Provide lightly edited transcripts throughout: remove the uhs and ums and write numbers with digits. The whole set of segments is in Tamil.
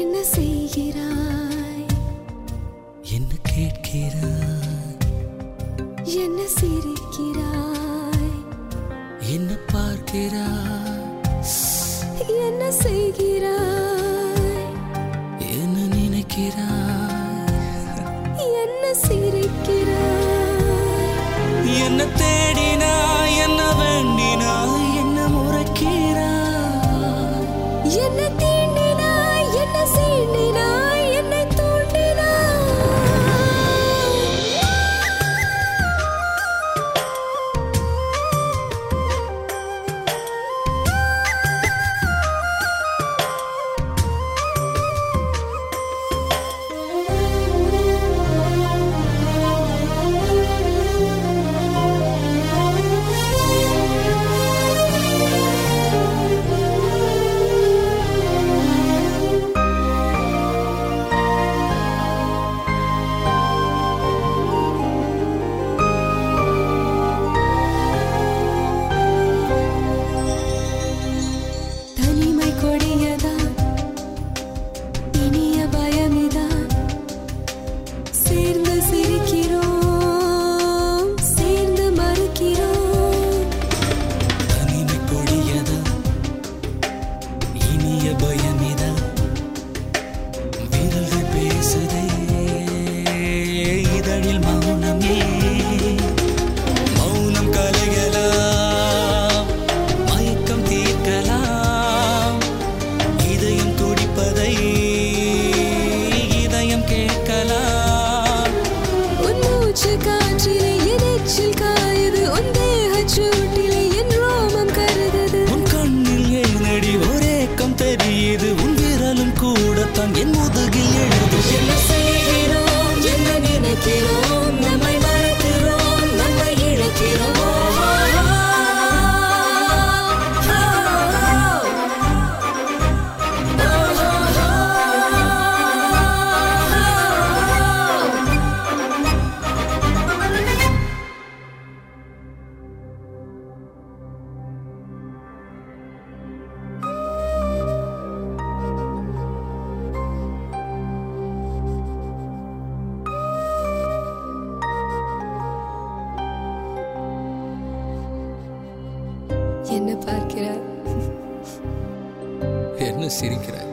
என்ன செய்கிறாய், என்ன கேட்கிறாய், என்ன சிரிக்கிறாய், என்ன பார்க்கிறாய், என்ன செய்கிறாய், என்ன நினைக்கிறாய், என்ன சிரிக்கிறாய், என்ன தேடினாய், என்ன வேண்டினாய், என்ன முறைக்கிறாய், என்ன தீண்டினாய், என்ன சீண்டினாய், என்னை தூண்டினாய். தனிமை கொடியதான், இனிய பயமிதான், சேர்ந்து சிரிக்கிறோம், சேர்ந்து மறுக்கிறோம். தனிமை கொடியதா, இனிய பயமிதா, விரல்கள் பேசுதே, இதழில் மௌனமே, மௌனம் கலையலாம், மயக்கம் தீர்க்கலாம், இதயம் துடிப்பதை இதயம் கேட்கலாம். உன் மூச்சு காற்றிலே என் எச்சில் காயுது, உன் தேகச் சூட்டிலே என் ரோமம் கருதுது. உன் கண்ணில் ஏனடி ஒரேக்கம் தெரியுது, உன் விரலும் கூடத்தான் என் முதுகில் எழுது. என்ன செய்கிறோம், என்ன நினைக்கிறோம், நம்மை மறக்கிறோம், நம்மை இழக்கிறோம். என்ன பார்க்கிறாய், என்ன சிரிக்கிறாய்,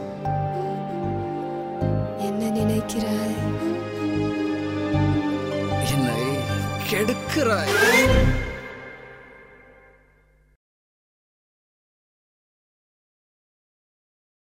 என்ன நினைக்கிறாய், என்னை கெடுக்கிறாய்.